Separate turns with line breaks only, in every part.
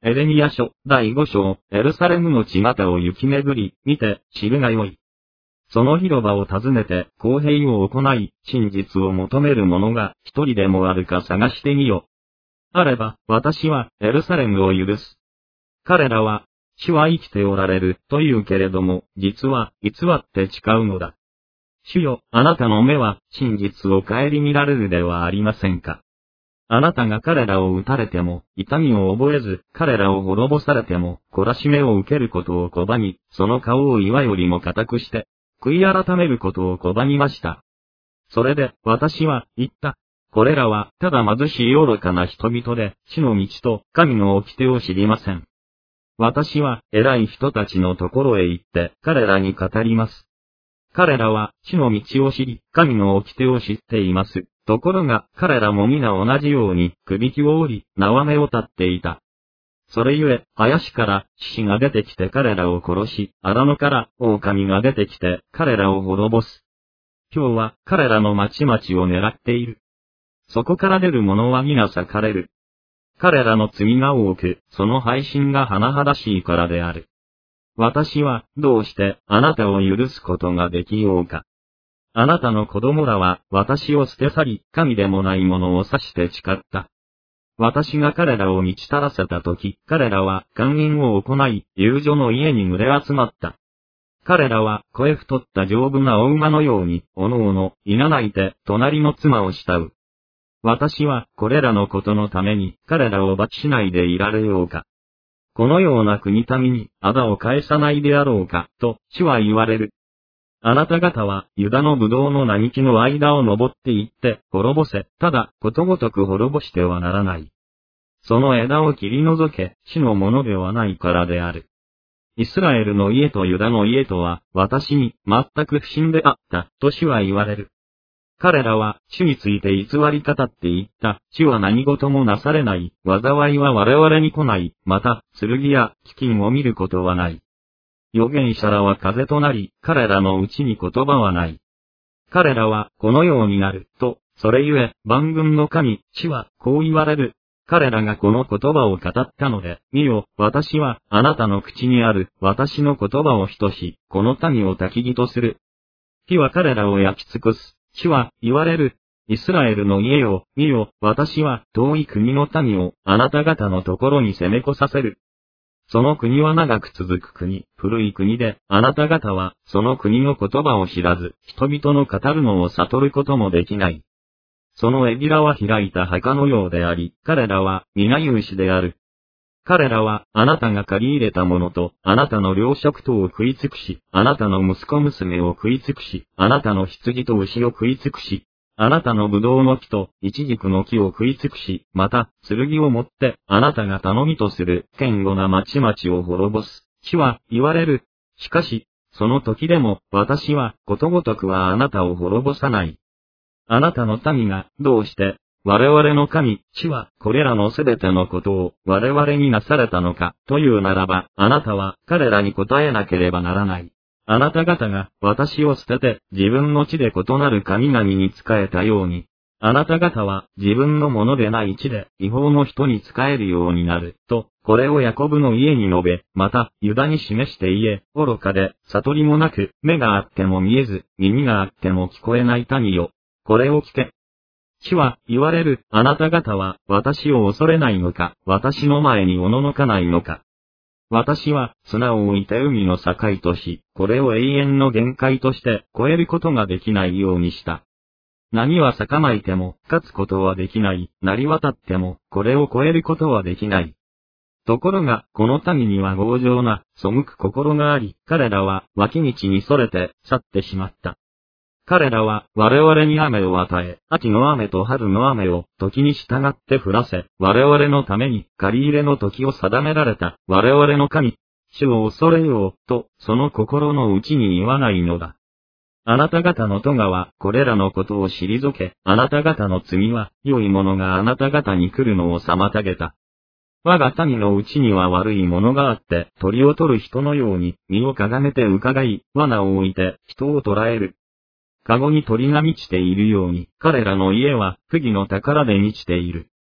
エレミヤ書、第5章、エルサレムの巷を行き巡り、見て、知るがよい。その広場を訪ねて、公平を行い、真実を求める者が一人でもあるか探してみよ。あれば、私はエルサレムを許す。彼らは、主は生きておられる、と言うけれども、実は、偽って誓うのだ。主よ、あなたの目は、真実を顧みられるではありませんか。あなたが彼らを撃たれても、痛みを覚えず、彼らを滅ぼされても、懲らしめを受けることを拒み、その顔を岩よりも固くして、悔い改めることを拒みました。それで、私は、言った。これらは、ただ貧しい愚かな人々で、主の道と、神の掟を知りません。私は、偉い人たちのところへ行って、彼らに語ります。彼らは、主の道を知り、神の掟を知っています。ところが、彼らも皆同じように、くびきを折り、縄目を立っていた。それゆえ、林から獅子が出てきて彼らを殺し、荒野から狼が出てきて彼らを滅ぼす。今日は彼らの町々を狙っている。そこから出る者は皆裂かれる。彼らの罪が多く、その背信が甚だしいからである。私は、どうしてあなたを許すことができようか。あなたの子供らは私を捨て去り、神でもないものを指して誓った。私が彼らを満ち足らせたとき、彼らは姦淫を行い、遊女の家に群れ集まった。彼らは肥え太った丈夫なお馬のように、おのおの、いなないて、隣の妻を慕う。私は、これらのことのために、彼らを罰しないでいられようか。このような国民に、仇を返さないであろうか、と、主は言われる。あなた方は、ユダのブドウの並木の間を登って行って、滅ぼせ、ただ、ことごとく滅ぼしてはならない。その枝を切り除け、主のものではないからである。イスラエルの家とユダの家とは、私に、全く不信であった、と主は言われる。彼らは、主について偽り語って言った、主は何事もなされない、災いは我々に来ない、また、剣や飢饉を見ることはない。預言者らは風となり、彼らのうちに言葉はない。彼らは、このようになる、と、それゆえ、万軍の神、主は、こう言われる。彼らがこの言葉を語ったので、見よ、私は、あなたの口にある、私の言葉を等し、この民を焚き木とする。火は彼らを焼き尽くす。主は、言われる。イスラエルの家よ、見よ、私は、遠い国の民を、あなた方のところに攻め越させる。その国は長く続く国、古い国で、あなた方は、その国の言葉を知らず、人々の語るのを悟ることもできない。そのエビラは開いた墓のようであり、彼らは、皆有志である。彼らは、あなたが借り入れたものと、あなたの糧食とを食い尽くし、あなたの息子娘を食い尽くし、あなたの羊と牛を食い尽くし、あなたのブドウの木と、イチジクの木を食い尽くし、また、剣を持って、あなたが頼みとする、堅固な町々を滅ぼす。主は、言われる。しかし、その時でも、私は、ことごとくはあなたを滅ぼさない。あなたの民が、どうして、我々の神、主は、これらのすべてのことを、我々になされたのか、というならば、あなたは、彼らに答えなければならない。あなた方が、私を捨てて、自分の地で異なる神々に仕えたように、あなた方は、自分のものでない地で、違法の人に仕えるようになる、と、これをヤコブの家に述べ、また、ユダに示して言え、愚かで、悟りもなく、目があっても見えず、耳があっても聞こえない民よ。これを聞け。主は、言われる、あなた方は、私を恐れないのか、私の前におののかないのか。私は、砂を置いて海の境とし、これを永遠の限界として、越えることができないようにした。波は咲かないても、勝つことはできない、成り渡っても、これを越えることはできない。ところが、この民には強情な、背く心があり、彼らは、脇道にそれて、去ってしまった。彼らは我々に雨を与え、秋の雨と春の雨を時に従って降らせ、我々のために借り入れの時を定められた我々の神、主を恐れようと、その心の内に言わないのだ。あなた方の咎はこれらのことを退け、あなた方の罪は良いものがあなた方に来るのを妨げた。我が民のうちには悪いものがあって、鳥を取る人のように身をかがめて伺い、罠を置いて人を捕らえる。かごに鳥が満ちているように、彼らの家は、不義の宝で満ちている。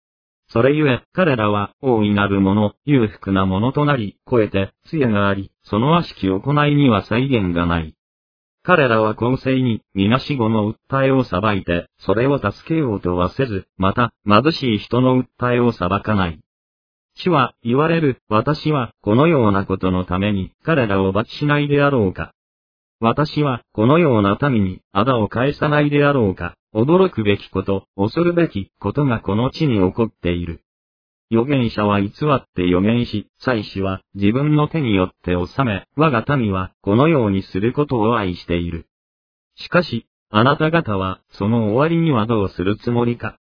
それゆえ、彼らは、大いなるもの、裕福なものとなり、超えて、杖があり、その悪しき行いには際限がない。彼らは公正に、皆死後の訴えを裁いて、それを助けようとはせず、また、貧しい人の訴えを裁かない。主は、言われる、私は、このようなことのために、彼らを罰しないであろうか。私は、このような民に、仇を返さないであろうか。驚くべきこと、恐るべきことがこの地に起こっている。預言者は偽って預言し、祭司は自分の手によって治め、我が民はこのようにすることを愛している。しかし、あなた方は、その終わりにはどうするつもりか。